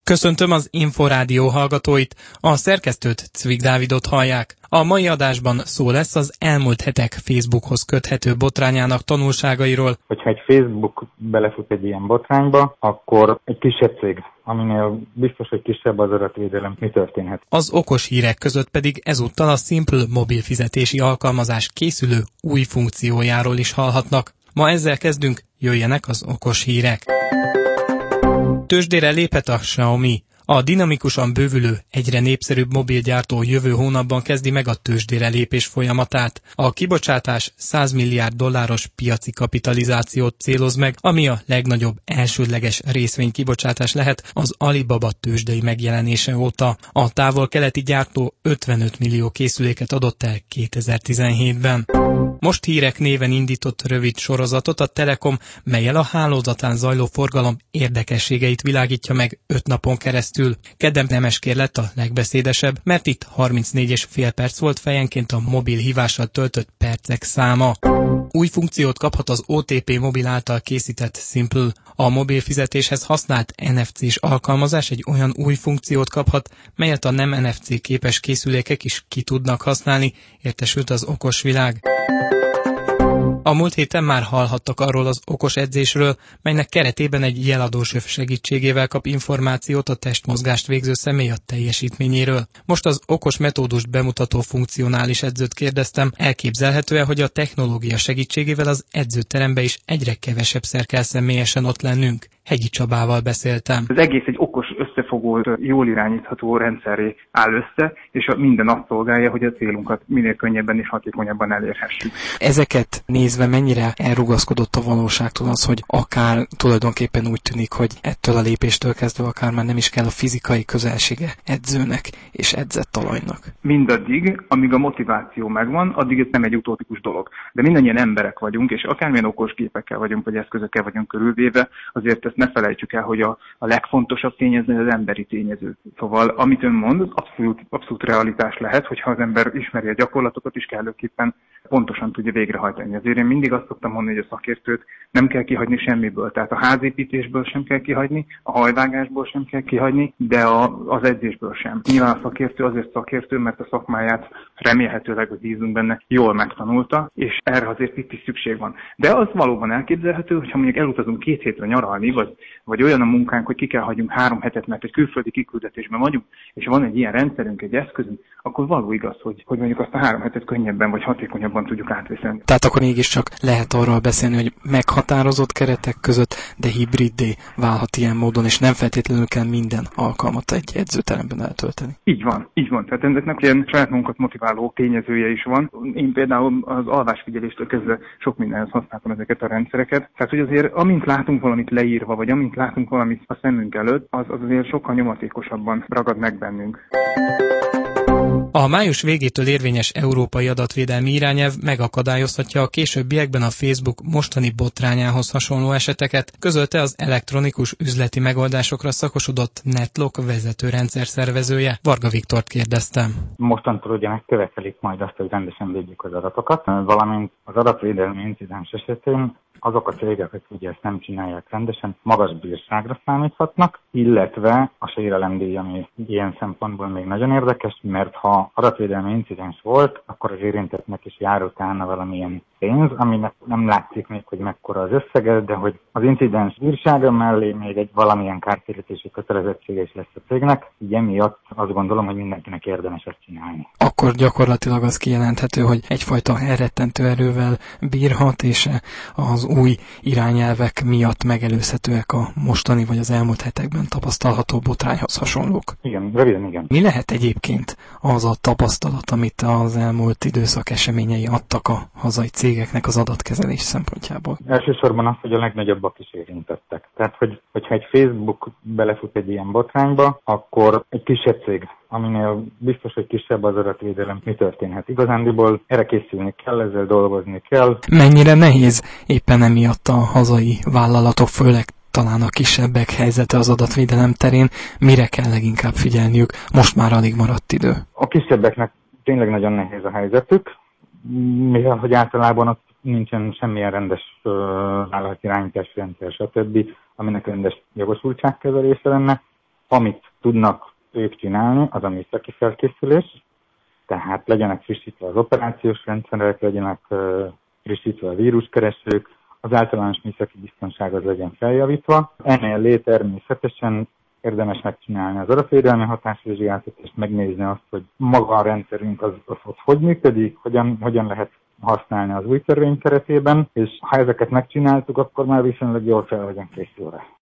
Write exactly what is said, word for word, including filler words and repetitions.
Köszöntöm az Inforádió hallgatóit, a szerkesztőt, Cvik Dávidot hallják. A mai adásban szó lesz az elmúlt hetek Facebookhoz köthető botrányának tanulságairól. Hogyha egy Facebook belefut egy ilyen botrányba, akkor egy kisebb cég, aminél biztos, hogy kisebb az adatvédelem, mi történhet. Az okos hírek között pedig ezúttal a Simple mobil fizetési alkalmazás készülő új funkciójáról is hallhatnak. Ma ezzel kezdünk, jöjjenek az okos hírek. Tőzsdére lépett a Xiaomi. A dinamikusan bővülő, egyre népszerűbb mobilgyártó jövő hónapban kezdi meg a tőzsdére lépés folyamatát. A kibocsátás száz milliárd dolláros piaci kapitalizációt céloz meg, ami a legnagyobb elsődleges részvénykibocsátás lehet az Alibaba tőzsdei megjelenése óta. A távol-keleti gyártó ötvenöt millió készüléket adott el kétezer-tizenhétben. Most hírek néven indított rövid sorozatot a Telekom, mellyel a hálózatán zajló forgalom érdekességeit világítja meg öt napon keresztül. Kedden Nemesker lett a legbeszédesebb, mert itt harmincnégy és fél perc volt fejenként a mobil hívással töltött percek száma. Új funkciót kaphat az o té pé mobil által készített Simple. A mobil fizetéshez használt en ef cés alkalmazás egy olyan új funkciót kaphat, melyet a nem en ef cé képes készülékek is ki tudnak használni, értesült az okos világ. A múlt héten már hallhattak arról az okos edzésről, melynek keretében egy jeladósöv segítségével kap információt a testmozgást végző személy a teljesítményéről. Most az okos metódust bemutató funkcionális edzőt kérdeztem, elképzelhető-e, hogy a technológia segítségével az edzőterembe is egyre kevesebbszer kell személyesen ott lennünk? Hegyi Csabával beszéltem. Az egész egy okos, összefogó, jól irányítható rendszerré áll össze, és minden azt szolgálja, hogy a célunkat minél könnyebben és hatékonyabban elérhessük. Ezeket nézve mennyire elrugaszkodott a valóságtól az, hogy akár tulajdonképpen úgy tűnik, hogy ettől a lépéstől kezdve akár már nem is kell a fizikai közelsége edzőnek és edzett talajnak? Mindaddig, amíg a motiváció megvan, addig ez nem egy utópikus dolog. De mindannyian emberek vagyunk, és akármilyen okos gépekkel vagyunk, vagy eszközökkel vagyunk körülvéve, azért ezt ne felejtsük el, hogy a, a legfontosabb tényező az emberi tényező. Szóval, amit ön mond, az abszolút, abszolút realitás lehet, hogyha az ember ismeri a gyakorlatokat is kellőképpen pontosan tudja végrehajtani. Azért én mindig azt szoktam mondani, hogy a szakértőt nem kell kihagyni semmiből. Tehát a házépítésből sem kell kihagyni, a hajvágásból sem kell kihagyni, de a, az edzésből sem. Nyilván a szakértő azért szakértő, mert a szakmáját remélhetőleg, hogy bízunk benne, jól megtanulta, és erre azért itt is szükség van. De az valóban elképzelhető, hogyha mondjuk elutazunk két hétre nyaralni, vagy, vagy olyan a munkánk, hogy ki kell hagyjunk három hetet, mert egy külföldi kiküldetésben vagyunk, és van egy ilyen rendszerünk, egy eszközünk, akkor való igaz, hogy, hogy mondjuk azt a három hetet könnyebben vagy hatékonyabban tudjuk átviselni. Tehát akkor mégiscsak lehet arról beszélni, hogy meghatározott keretek között, de hibriddé válhat ilyen módon, és nem feltétlenül kell minden alkalmat egy edzőteremben eltölteni. Így van, így van. Tehát ennek ilyen saját magunkat motiváló tényezője is van. Én például az alvásfigyeléstől kezdve sok mindenhez használtam ezeket a rendszereket. Tehát, hogy azért amint látunk valamit leírva, vagy amint látunk valamit a szemünk előtt, az, az azért sokkal nyomatékosabban ragad meg bennünk. A május végétől érvényes európai adatvédelmi irányelv megakadályozhatja a későbbiekben a Facebook mostani botrányához hasonló eseteket, közölte az elektronikus üzleti megoldásokra szakosodott Netlock vezető rendszer szervezője. Varga Viktort kérdeztem. Mostantól ugye megkövetelik majd azt, hogy rendesen védjük az adatokat, valamint az adatvédelmi incidens esetén azok a cégek, akik ugye ezt nem csinálják rendesen, magas bírságra számíthatnak, illetve a sérelemdíj, ami ilyen szempontból még nagyon érdekes, mert ha adatvédelmi incidens volt, akkor az érintettnek is jár utána valamilyen pénz, aminek nem látszik még, hogy mekkora az összege, de hogy az incidens bírsága mellé még egy valamilyen kártérítési kötelezettsége is lesz a cégnek, így emiatt azt gondolom, hogy mindenkinek érdemes ezt csinálni. Akkor gyakorlatilag az kijelenthető, hogy egyfajta elrettentő erővel bírhat, és az új irányelvek miatt megelőzhetőek a mostani vagy az elmúlt hetekben tapasztalható botrányhoz hasonlók. Igen, röviden igen. Mi lehet egyébként az a tapasztalat, amit az elmúlt időszak eseményei adtak a hazai cégeknek az adatkezelés szempontjából? Elsősorban az, hogy a legnagyobbak is érintettek. Tehát, hogy, hogyha egy Facebook belefut egy ilyen botrányba, akkor egy kisebb cég, aminél biztos, hogy kisebb az adatvédelem, mi történhet. Igazándiból erre készülni kell, ezzel dolgozni kell. Mennyire nehéz éppen emiatt a hazai vállalatok, főleg talán a kisebbek helyzete az adatvédelem terén, mire kell leginkább figyelniük? Most már alig maradt idő. A kisebbeknek tényleg nagyon nehéz a helyzetük, mivel hogy általában ott nincsen semmilyen rendes uh, vállalatirányítás rendszer, stb., aminek rendes jogosultságkezelése lenne. Amit tudnak ők csinálni, az a műszaki felkészülés, tehát legyenek frissítve az operációs rendszerek, legyenek uh, frissítve a víruskeresők, az általános műszaki biztonság az legyen feljavítva. Emellé természetesen érdemes megcsinálni az adatvédelmi hatásvizsgálatot, és megnézni azt, hogy maga a rendszerünk az, az, az hogy működik, hogyan, hogyan lehet használni az új törvény keretében, és ha ezeket megcsináltuk, akkor már viszonylag jól fel legyen készülve.